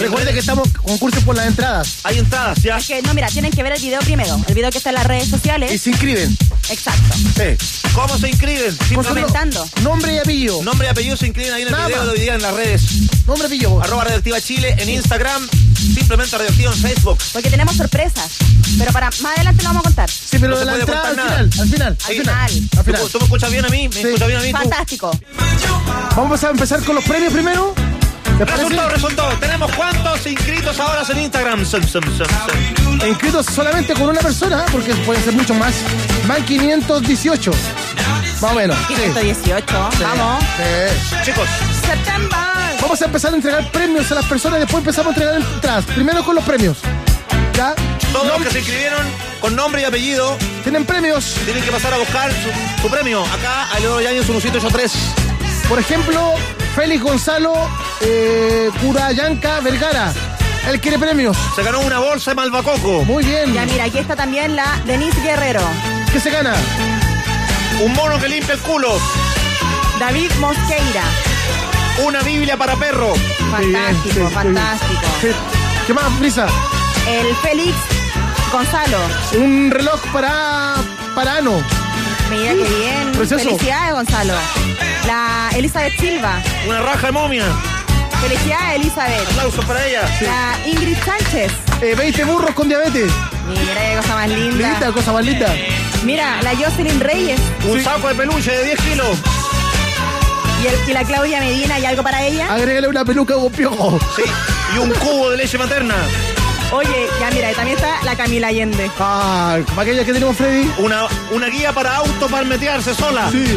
Recuerde que estamos concursos por las entradas. Hay entradas, ya. Es que, no, mira, tienen que ver el video primero. El video que está en las redes sociales. Y se inscriben. Exacto. ¿Cómo se inscriben? Comentando. Nombre y apellido. Nombre y apellido se inscriben ahí en el Nada video más. de hoy día en las redes. Nombre y apellido. @Radioactiva Chile en Instagram. Simplemente Radioactiva en Facebook. Porque tenemos sorpresas. Pero para más adelante lo vamos a contar. Sí, pero No de se la puede entrada al contar final, nada. al final. Al final. ¿Tú me escuchas bien a mí? ¿Me escuchas bien a mí? tú? Fantástico. Vamos a empezar con los premios primero. ¿Te parece? Resultado. ¿Tenemos cuántos inscritos ahora en Instagram? Inscritos solamente con una persona, porque pueden ser muchos más. Van 518. Más o menos. 518. Vamos. Sí. Chicos, Septiembre. Vamos a empezar a entregar premios a las personas y después empezamos a entregar entradas. Primero con los premios. ¿Ya? todos los que se inscribieron con nombre y apellido Tienen premios. tienen que pasar a buscar su premio. Acá, a Leonardo Yañez, 1783. Por ejemplo, Félix Gonzalo Curayanca Vergara. Él quiere premios. Se ganó una bolsa de malvacoco. Muy bien. Ya mira, aquí está también la Denise Guerrero. ¿Qué se gana? Un mono que limpia el culo. David Mosqueira. Una Biblia para perro. Fantástico, Bien, sí, fantástico. sí. ¿Qué más, Brisa? El Félix Gonzalo. Un reloj para ano. Mira qué bien. Precioso. Felicidades, Gonzalo. La Elizabeth Silva. Una raja de momia. Felicidades, Elizabeth. Aplausos para ella. La Ingrid Sánchez. 20 burros con diabetes. Mira qué cosa más linda. Linda, cosa más linda. Mira, la Jocelyn Reyes. Un saco de peluche de 10 kilos. Y la Claudia Medina. ¿Y algo para ella? Agrégale una peluca con piojo. Sí. Y un cubo de leche materna. Oye, ya mira, y también está la Camila Allende. Ah, como aquella que tenemos, Freddy. Una guía para auto palmetearse sola. Sí.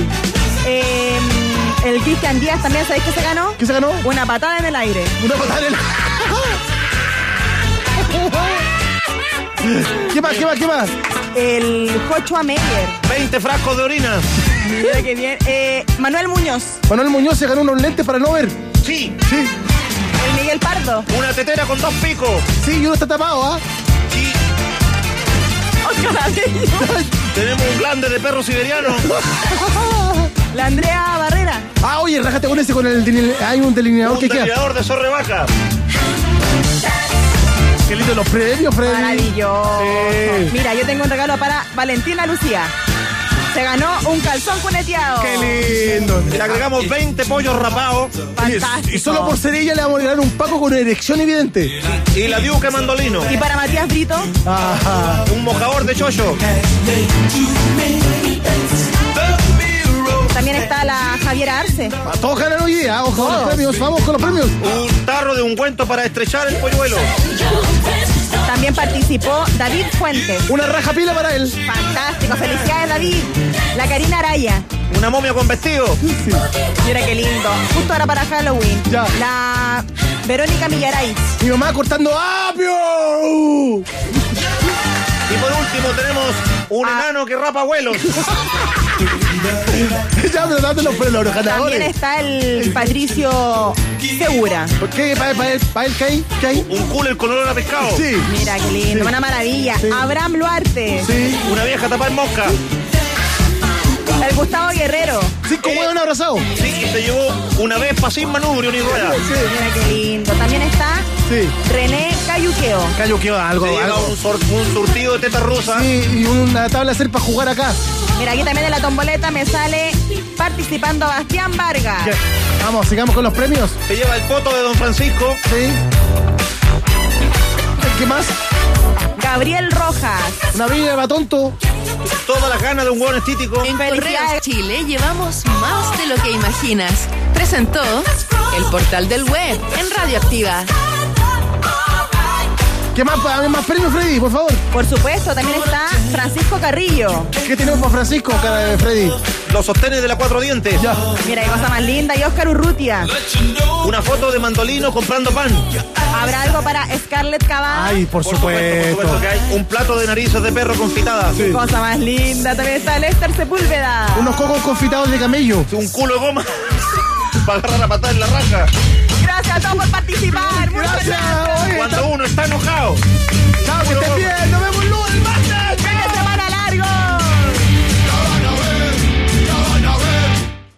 El Cristian Díaz también, ¿sabéis qué se ganó? ¿Qué se ganó? Una patada en el aire. Una patada en el... ¿Qué más? El Joshua Meyer. 20 frascos de orina. Mira qué bien. Manuel Muñoz. Manuel Muñoz se ganó unos lentes para no ver. Sí. Sí, El Miguel Pardo. Una tetera con 2 picos. sí, y uno está tapado, ¿ah? Y Oscar Abello. tenemos un glande de perro siberiano. La Andrea Barrera. Ah, oye, rájate con ese, con el... Hay un delineador Un que queda. delineador de zorre vaca. Qué lindo los premios, Freddy. Maravilloso. Sí. Mira, yo tengo un regalo para Valentina Lucía. Se ganó un calzón cuneteado. Qué lindo. Le agregamos 20 pollos rapados. Fantástico. Y solo por ser ella le vamos a regalar un Paco con erección evidente. Y la diuca mandolino. Y para Matías Brito, Ajá. Un mojador de chocho. también está la Javiera Arce. A todos ganan hoy día. Ojo con los Todos. premios. Vamos con los premios. Un tarro de ungüento para estrechar el polluelo. También participó David Fuentes. Una raja pila para él. Fantástico, felicidades David. La Karina Araya. Una momia con vestido. Mira qué lindo. Justo ahora para Halloween. Ya. La Verónica Millaray. Mi mamá cortando apio. Y por último tenemos un enano que rapa abuelos. Ya me dando los premios, los También ganadores. está el Patricio Segura. ¿Por qué? ¿Para él qué hay? Un cooler con olor a pescado. Sí. Mira qué lindo, Sí. una maravilla. Sí. Abraham Luarte. Sí. Una vieja tapada en mosca. El Gustavo Guerrero. 5 huevos abrazados. Sí, y se llevó una vespa sin manubrio ni rueda. Mira qué lindo. También está Sí. René Cayuqueo. Callo que algo. Se lleva un surtido de teta rusa. Sí, y una tabla de hacer para jugar acá. Mira, aquí también en la tomboleta me sale participando Bastián Vargas. ¿Qué? Vamos, sigamos con los premios. Se lleva el poto de Don Francisco. Sí. ¿Qué más? Gabriel Rojas. Una vida de batonto. Todas las ganas de un hueón estítico. En Correos Chile llevamos más de lo que imaginas. Presentó el portal del web en Radioactiva. ¿Qué más? Más premios, Freddy, por favor. Por supuesto, también está Francisco Carrillo. ¿Qué tenemos para Francisco, Freddy? Los sostenes de la Cuatro Dientes. Ya. Mira qué cosa más linda. Y Oscar Urrutia. Una foto de Mandolino comprando pan. ¿Habrá algo para Scarlett Cavada? Ay, por Por supuesto que hay un plato de narices de perro confitadas. Sí. Cosa más linda. También está Lester Sepúlveda. Unos cocos confitados de camello. Un culo de goma para agarrar la patada en la raja. Gracias a todos por participar. Muchas Gracias. gracias. Oye, Cuando uno está enojado. chao, que estés bien. Nos vemos el lunes, martes. ¡Fin de semana largo!